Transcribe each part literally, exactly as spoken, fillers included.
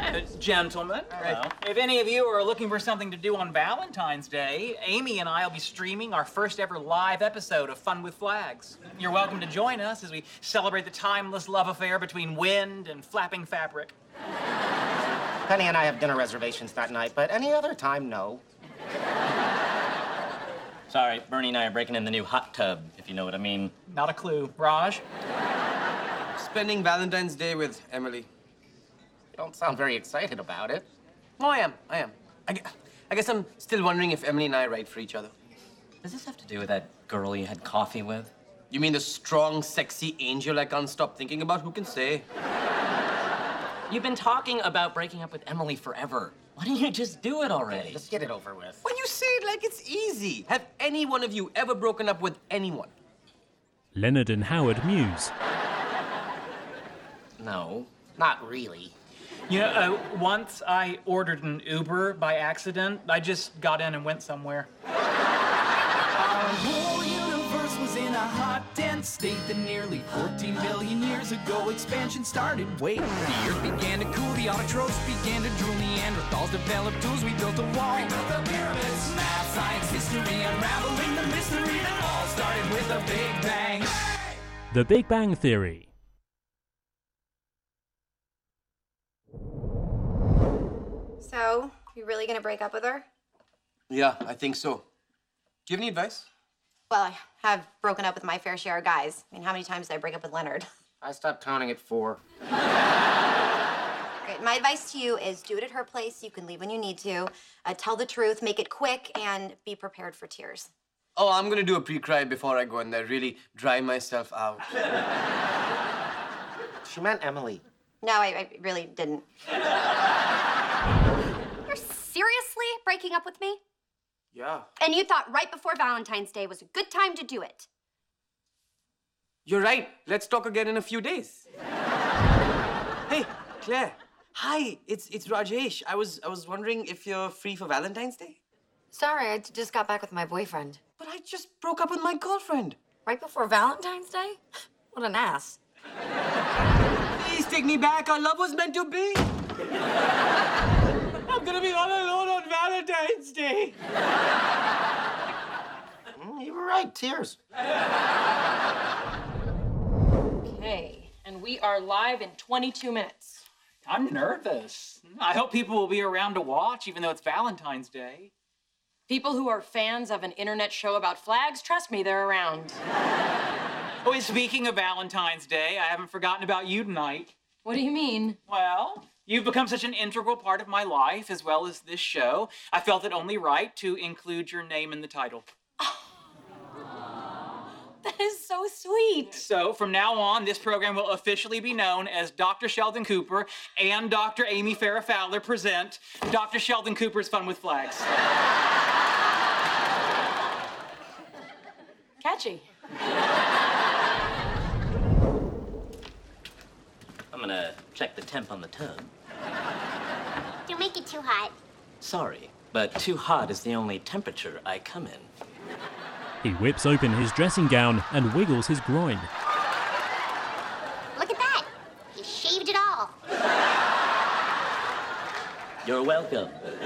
Uh, gentlemen, Hello. if any of you are looking for something to do on Valentine's Day, Amy and I will be streaming our first ever live episode of Fun with Flags. You're welcome to join us as we celebrate the timeless love affair between wind and flapping fabric. Penny and I have dinner reservations that night, but any other time, no. Sorry, Bernie and I are breaking in the new hot tub, if you know what I mean. Not a clue. Raj? Spending Valentine's Day with Emily. You don't sound very excited about it. Oh, I am. I am. I, gu- I guess I'm still wondering if Emily and I are right for each other. Does this have to do with that girl you had coffee with? You mean the strong, sexy angel I can't stop thinking about? Who can say? You've been talking about breaking up with Emily forever. Why don't you just do it already? Just get it over with. When you say it like it's easy. Have any one of you ever broken up with anyone? Leonard and Howard muse. No. Not really. You know, uh, once I ordered an Uber by accident. I just got in and went somewhere. Our whole universe was in a hot, dense state that nearly fourteen billion years ago expansion started. Wait, the earth began to cool, the autotrophs began to drool, Neanderthals developed tools, we built a wall. We built the pyramids, math, science, history, unraveling the mystery that all started with a Big Bang. The Big Bang Theory. So, you really gonna break up with her? Yeah, I think so. Do you have any advice? Well, I have broken up with my fair share of guys. I mean, how many times did I break up with Leonard? I stopped counting at four. Great. My advice to you is do it at her place. You can leave when you need to. Uh, tell the truth, make it quick, and be prepared for tears. Oh, I'm gonna do a pre-cry before I go in there. Really dry myself out. She meant Emily. No, I, I really didn't. You're seriously breaking up with me? Yeah. And you thought right before Valentine's Day was a good time to do it? You're right. Let's talk again in a few days. Hey, Claire. Hi, it's it's Rajesh. I was I was wondering if you're free for Valentine's Day. Sorry, I just got back with my boyfriend. But I just broke up with my girlfriend. Right before Valentine's Day? What an ass. Please take me back. Our love was meant to be. I'm gonna be all alone on Valentine's Day. Mm, you were right, tears. Okay, and we are live in twenty-two minutes. I'm nervous. I hope people will be around to watch, even though it's Valentine's Day. People who are fans of an internet show about flags, trust me, they're around. Oh, and speaking of Valentine's Day, I haven't forgotten about you tonight. What do you mean? Well, you've become such an integral part of my life, as well as this show. I felt it only right to include your name in the title. That is so sweet. So, from now on, this program will officially be known as Doctor Sheldon Cooper and Doctor Amy Farrah Fowler present Doctor Sheldon Cooper's Fun with Flags. Catchy. I'm gonna check the temp on the tub. Don't make it too hot. Sorry, but too hot is the only temperature I come in. He whips open his dressing gown and wiggles his groin. Look at that. He shaved it all. You're welcome.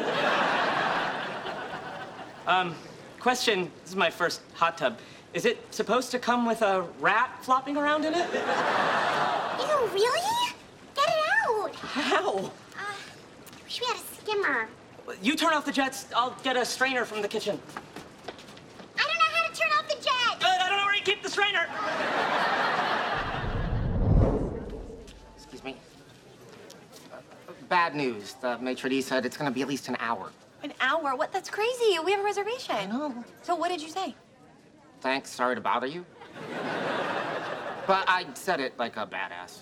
Um, question, this is my first hot tub. Is it supposed to come with a rat flopping around in it? Ew, really? Get it out. How? Uh, wish we had a skimmer. You turn off the jets, I'll get a strainer from the kitchen. I don't know how to turn off the jet. Good, I don't know where you keep the strainer. Excuse me. Uh, bad news. The maitre d' said it's gonna be at least an hour. An hour? What? That's crazy. We have a reservation. I know. So what did you say? Thanks, sorry to bother you. But I said it like a badass.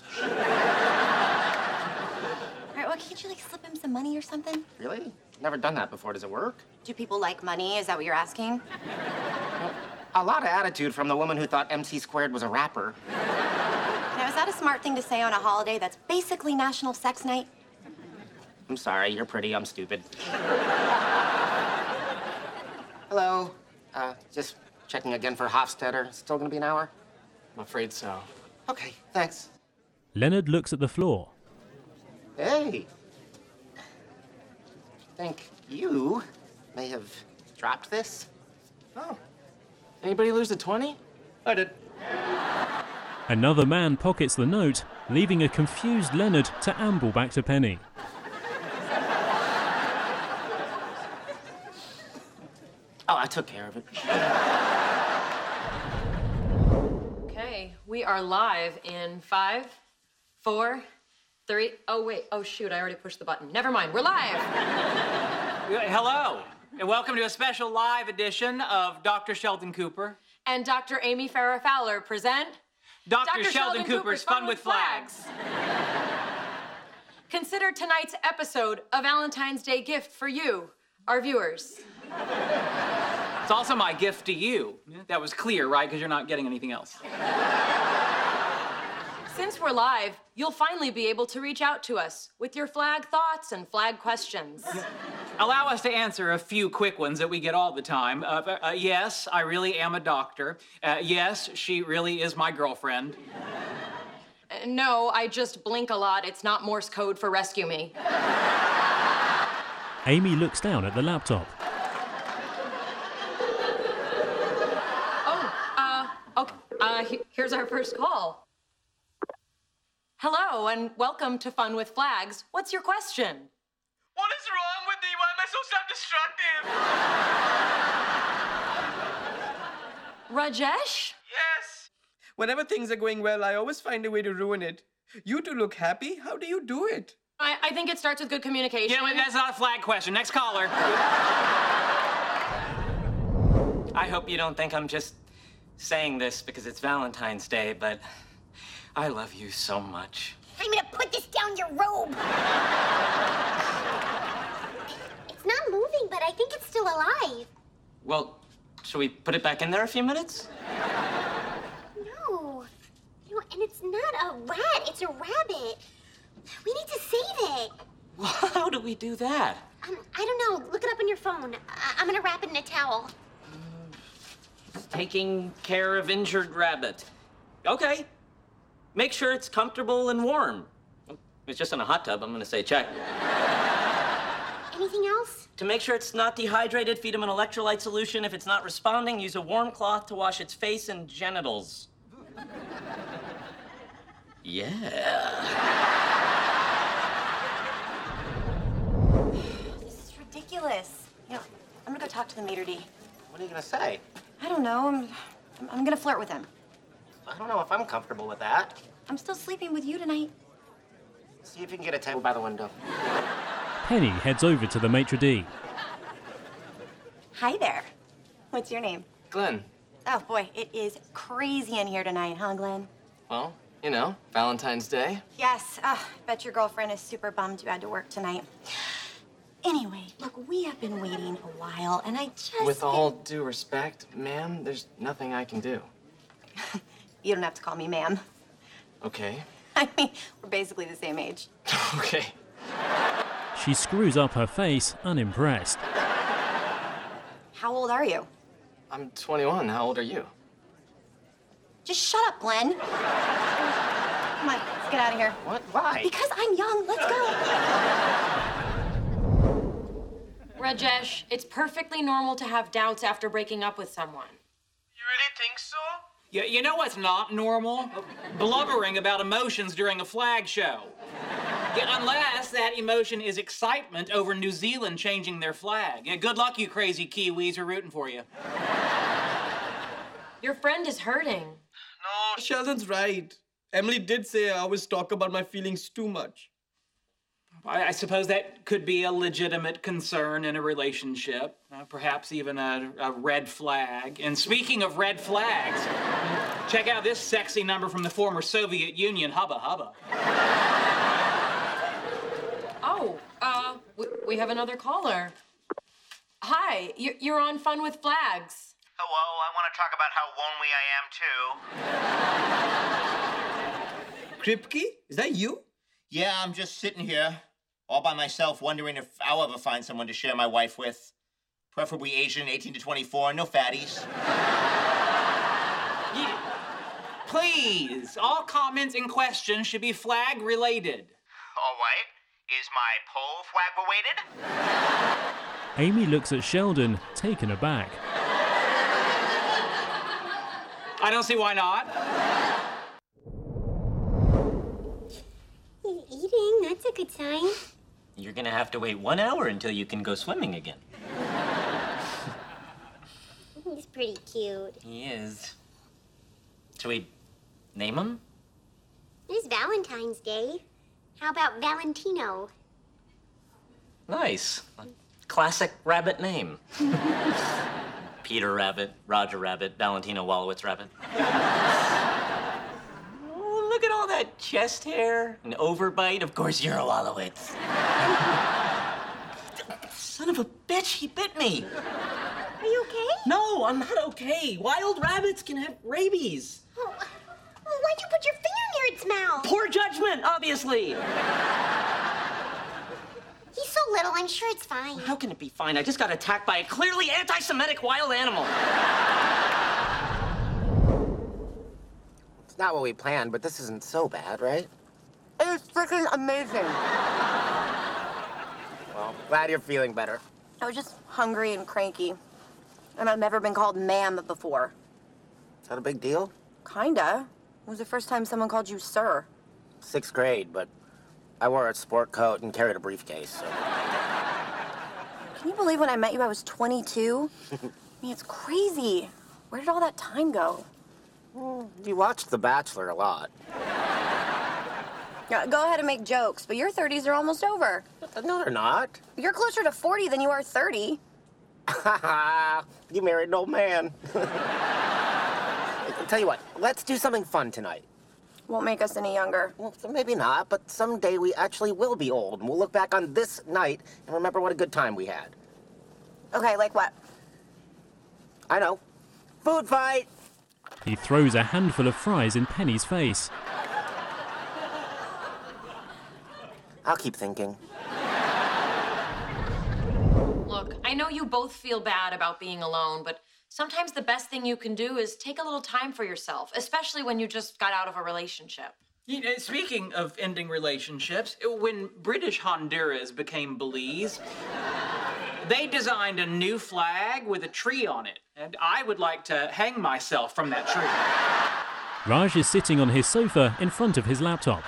All right, well, can't you, like, slip him some money or something? Really? Never done that before. Does it work? Do people like money? Is that what you're asking? Well, a lot of attitude from the woman who thought M C Squared was a rapper. Now, is that a smart thing to say on a holiday that's basically National Sex Night? I'm sorry, you're pretty, I'm stupid. Hello. Uh, just checking again for Hofstetter. Still gonna be an hour? I'm afraid so. Okay, thanks. Leonard looks at the floor. Hey, think you may have dropped this. Oh. Anybody lose the twenty? I did. Another man pockets the note, leaving a confused Leonard to amble back to Penny. Oh, I took care of it. Okay, we are live in five, four, three. Oh, wait. Oh, shoot, I already pushed the button. Never mind, we're live. Hello, and welcome to a special live edition of Doctor Sheldon Cooper. And Doctor Amy Farrah Fowler present Doctor Doctor Sheldon, Sheldon Cooper's Fun with Flags. Consider tonight's episode a Valentine's Day gift for you, our viewers. It's also my gift to you. That was clear, right? Because you're not getting anything else. Since we're live, you'll finally be able to reach out to us with your flag thoughts and flag questions. Allow us to answer a few quick ones that we get all the time. Uh, uh, yes, I really am a doctor. Uh, yes, she really is my girlfriend. Uh, no, I just blink a lot. It's not Morse code for rescue me. Amy looks down at the laptop. Oh, uh, okay. Uh, he- here's our first call. Hello, and welcome to Fun with Flags. What's your question? What is wrong with me? Why am I so self-destructive? Rajesh? Yes. Whenever things are going well, I always find a way to ruin it. You two look happy. How do you do it? I, I think it starts with good communication. You know what? That's not a flag question. Next caller. I hope you don't think I'm just saying this because it's Valentine's Day, but I love you so much. I'm gonna put this down your robe. It's not moving, but I think it's still alive. Well, should we put it back in there a few minutes? No. You know, and it's not a rat, it's a rabbit. We need to save it. Well, how do we do that? Um, I don't know. Look it up on your phone. I- I'm gonna wrap it in a towel. Taking care of injured rabbit. Okay. Make sure it's comfortable and warm. It's just in a hot tub, I'm gonna say check. Anything else? To make sure it's not dehydrated, feed him an electrolyte solution. If it's not responding, use a warm cloth to wash its face and genitals. Yeah. This is ridiculous. You know, I'm gonna go talk to the maitre d'. What are you gonna say? I don't know. I'm, I'm, I'm gonna flirt with him. I don't know if I'm comfortable with that. I'm still sleeping with you tonight. See if you can get a table by the window. Penny heads over to the maitre d'. Hi there. What's your name? Glenn. Oh boy, it is crazy in here tonight, huh, Glenn? Well, you know, Valentine's Day. Yes. Uh, bet your girlfriend is super bummed you had to work tonight. Anyway, look, we have been waiting a while, and I just... With all due respect, ma'am, there's nothing I can do. You don't have to call me ma'am. Okay. I mean, we're basically the same age. Okay. She screws up her face, unimpressed. How old are you? I'm twenty-one. How old are you? Just shut up, Glenn. Come on, let's get out of here. What? Why? Because I'm young. Let's go. Rajesh, it's perfectly normal to have doubts after breaking up with someone. You really think so? You, you know what's not normal? Blubbering about emotions during a flag show. Yeah, unless that emotion is excitement over New Zealand changing their flag. Yeah, good luck, you crazy Kiwis. We're rooting for you. Your friend is hurting. No, Sheldon's right. Emily did say I always talk about my feelings too much. I, I suppose that could be a legitimate concern in a relationship, uh, perhaps even a, a red flag. And speaking of red flags, check out this sexy number from the former Soviet Union, Hubba Hubba. Oh, uh, we, we have another caller. Hi, you- you're on Fun with Flags. Hello, I want to talk about how lonely I am, too. Kripke? Is that you? Yeah, I'm just sitting here, all by myself, wondering if I'll ever find someone to share my wife with. Preferably Asian, eighteen to twenty-four, no fatties. Yeah. Please, all comments and questions should be flag-related. All right. Is my pole flag weighted? Amy looks at Sheldon, taken aback. I don't see why not. He's eating. That's a good sign. You're gonna have to wait one hour until you can go swimming again. He's pretty cute. He is. Should we name him? It's Valentine's Day. How about Valentino? Nice. A classic rabbit name. Peter Rabbit, Roger Rabbit, Valentino Wallowitz Rabbit. Oh, look at all that chest hair. An overbite. Of course you're a Wallowitz. Son of a bitch, he bit me. Are you okay? No, I'm not okay. Wild rabbits can have rabies. Oh, well, why'd you put your finger near its mouth? Poor judgment, obviously. He's so little, I'm sure it's fine. How can it be fine? I just got attacked by a clearly anti-Semitic wild animal. It's not what we planned, but this isn't so bad, right? It's freaking amazing. Well, glad you're feeling better. I was just hungry and cranky. And I've never been called ma'am before. Is that a big deal? Kinda. It was the first time someone called you sir. Sixth grade, but I wore a sport coat and carried a briefcase, so. Can you believe when I met you I was twenty-two? I mean, it's crazy. Where did all that time go? Well, you watched The Bachelor a lot. Yeah, go ahead and make jokes, but your thirties are almost over. No, they're not. You're closer to forty than you are thirty. You married an old man. I'll tell you what, let's do something fun tonight. Won't make us any younger. Well, so maybe not, but someday we actually will be old, and we'll look back on this night and remember what a good time we had. Okay, like what? I know. Food fight! He throws a handful of fries in Penny's face. I'll keep thinking. Look, I know you both feel bad about being alone, but sometimes the best thing you can do is take a little time for yourself, especially when you just got out of a relationship. You know, speaking of ending relationships, when British Honduras became Belize, they designed a new flag with a tree on it, and I would like to hang myself from that tree. Raj is sitting on his sofa in front of his laptop.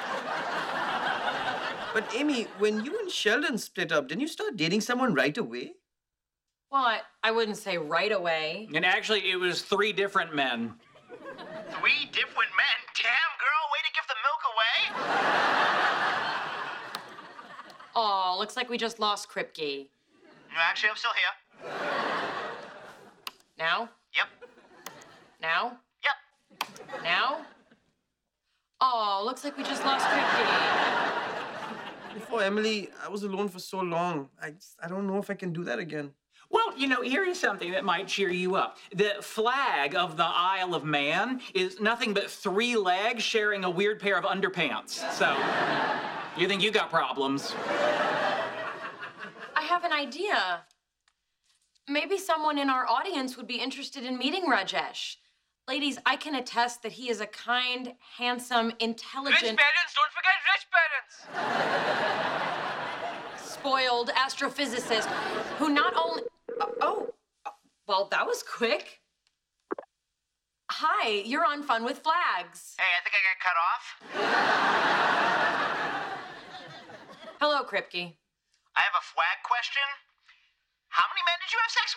But Amy, when you and Sheldon split up, didn't you start dating someone right away? Well, I, I wouldn't say right away. And actually, it was three different men. Three different men? Damn, girl, way to give the milk away. Oh, looks like we just lost Kripke. No, actually, I'm still here. Now? Yep. Now? Yep. Now? Oh, looks like we just lost Kripke. Before Emily, I was alone for so long. I, just, I don't know if I can do that again. Well, you know, here is something that might cheer you up. The flag of the Isle of Man is nothing but three legs sharing a weird pair of underpants. So, you think you got problems? I have an idea. Maybe someone in our audience would be interested in meeting Rajesh. Ladies, I can attest that he is a kind, handsome, intelligent... Rich parents, don't forget rich parents! Spoiled astrophysicist who not only... Uh, oh, uh, well, that was quick. Hi, you're on Fun with Flags. Hey, I think I got cut off. Hello, Kripke. I have a flag question. How many men did you have sex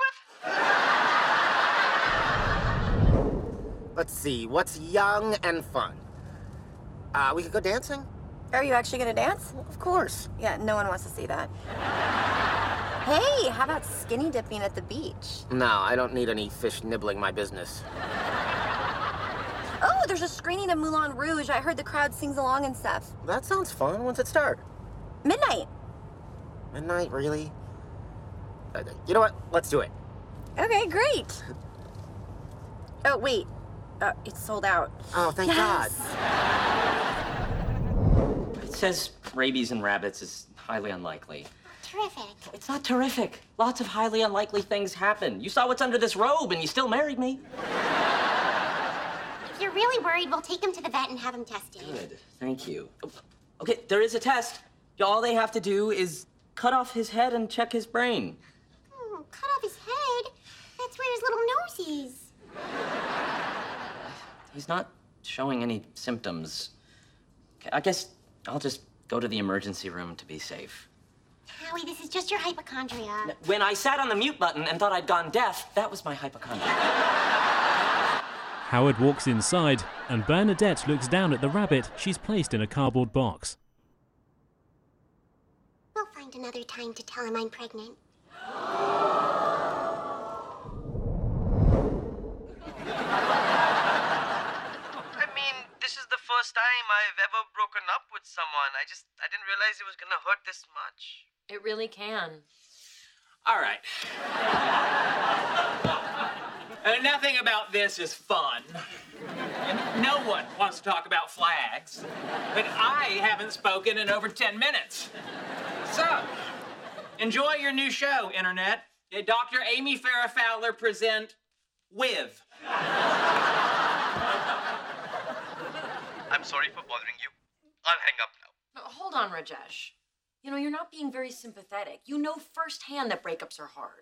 with? Let's see, what's young and fun? Uh, we could go dancing? Are you actually gonna dance? Well, of course. Yeah, no one wants to see that. Hey, how about skinny dipping at the beach? No, I don't need any fish nibbling my business. Oh, there's a screening of Moulin Rouge. I heard the crowd sings along and stuff. That sounds fun. When's it start? Midnight. Midnight, really? Uh, you know what? Let's do it. Okay, great. Oh, wait. Uh, it's sold out. Oh, thank yes. God. It says rabies in rabbits is highly unlikely. Terrific. It's not terrific. Lots of highly unlikely things happen. You saw what's under this robe and you still married me. If you're really worried, we'll take him to the vet and have him tested. Good. Thank you. Okay, there is a test. All they have to do is cut off his head and check his brain. Oh, cut off his head? That's where his little nose is. He's not showing any symptoms. I guess I'll just go to the emergency room to be safe. Howie, this is just your hypochondria. When I sat on the mute button and thought I'd gone deaf, that was my hypochondria. Howard walks inside, and Bernadette looks down at the rabbit she's placed in a cardboard box. We'll find another time to tell him I'm pregnant. I mean, this is the first time I've ever broken up with someone. I just, I didn't realize it was gonna hurt this much. It really can. All right. Uh, nothing about this is fun. And no one wants to talk about flags. But I haven't spoken in over ten minutes. So, enjoy your new show, Internet. Uh, Doctor Amy Farrah Fowler present With. I'm sorry for bothering you. I'll hang up now. No, hold on, Rajesh. You know, you're not being very sympathetic. You know firsthand that breakups are hard.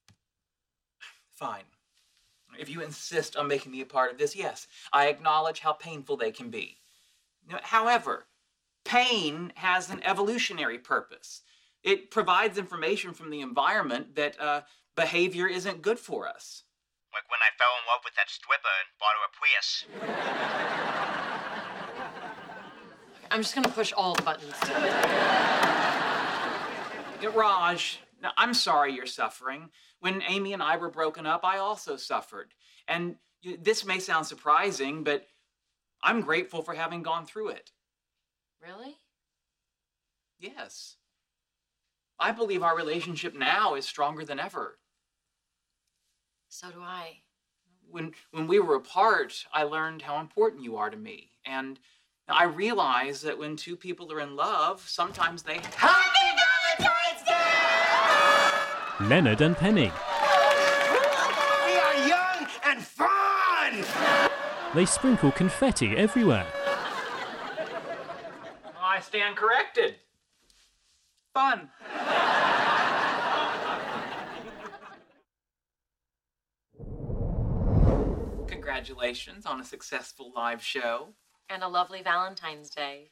Fine. If you insist on making me a part of this, yes, I acknowledge how painful they can be. However, pain has an evolutionary purpose. It provides information from the environment that uh, behavior isn't good for us. Like when I fell in love with that stripper and bought her a Prius. I'm just gonna push all the buttons. Yeah, Raj, now, I'm sorry you're suffering. When Amy and I were broken up, I also suffered. And you, this may sound surprising, but I'm grateful for having gone through it. Really? Yes. I believe our relationship now is stronger than ever. So do I. When, when we were apart, I learned how important you are to me. And I realize that when two people are in love, sometimes they... Happy Valentine's Day! Leonard and Penny. We are young and fun! They sprinkle confetti everywhere. I stand corrected. Fun. Congratulations on a successful live show. And a lovely Valentine's Day.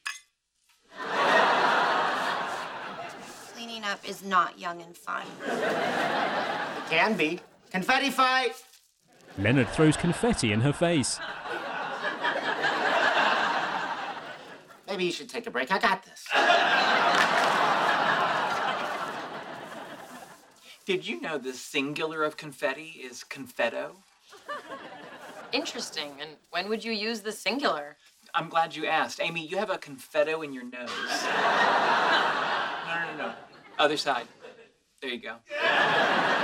Cleaning up is not young and fun. It can be. Confetti fight! Leonard throws confetti in her face. Maybe you should take a break. I got this. Did you know the singular of confetti is confetto? Interesting. And when would you use the singular? I'm glad you asked. Amy, you have a confetto in your nose. No, no, no, no. Other side. There you go.